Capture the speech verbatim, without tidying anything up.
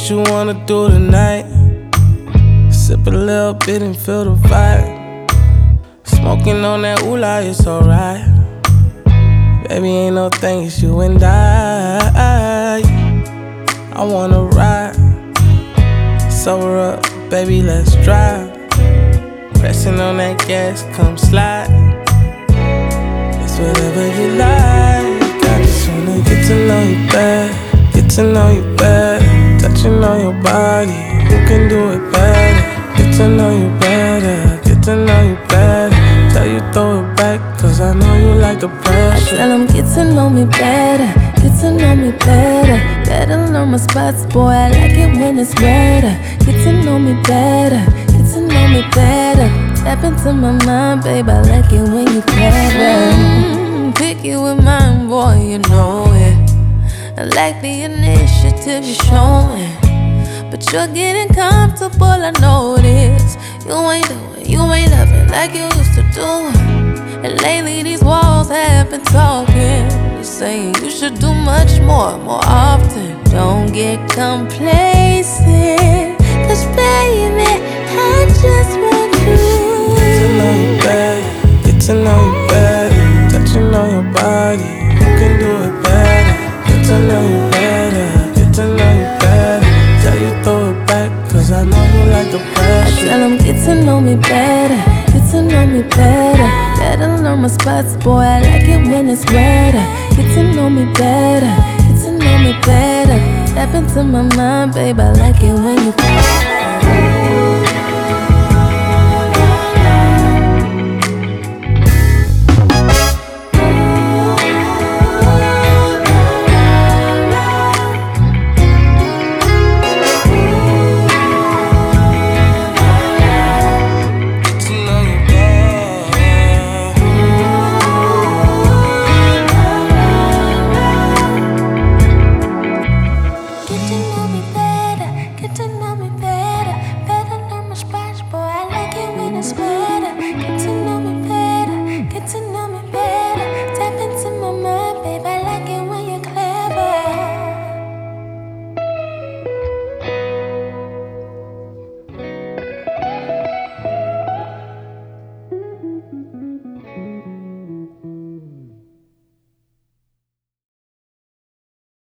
what you wanna do tonight. Sip a little bit and feel the vibe. Smoking on that oolah, it's alright. Baby, ain't no thing, it's you and I. I wanna ride. Sober up, baby, let's drive. Pressing on that gas, come slide. It's whatever you like. I just wanna get to know you better. Get to know you better. Touching on your body, who can do it better? Get to know you better. Get to know you better. Tell you throw it back, cause I know you like the pressure. I tell them get to know me better. Get to know me better. Better learn my spots, boy, I like it when it's wetter. Get to know me better. Get to know me better. Tap into my mind, babe, I like it when you clever. Mm, picky with mine, boy, you know it. I like the initiative you're showing, but you're getting comfortable, I notice. You ain't doing, you ain't loving like you used to do. And lately these walls have been talking, saying you should do much more, more often. Don't get complacent, cause baby, I just want you. Get to know you better, get to know you better. Touching on your body, who can do it better? Get to know you better, get to know you better. Tell you throw it back, cause I know you like the pressure. I tell them get to know me better, get to know me better. Better learn my spots, boy, I like it when it's wetter. Get to know me better, get to know me better. Tap into my mind, babe, I like it when you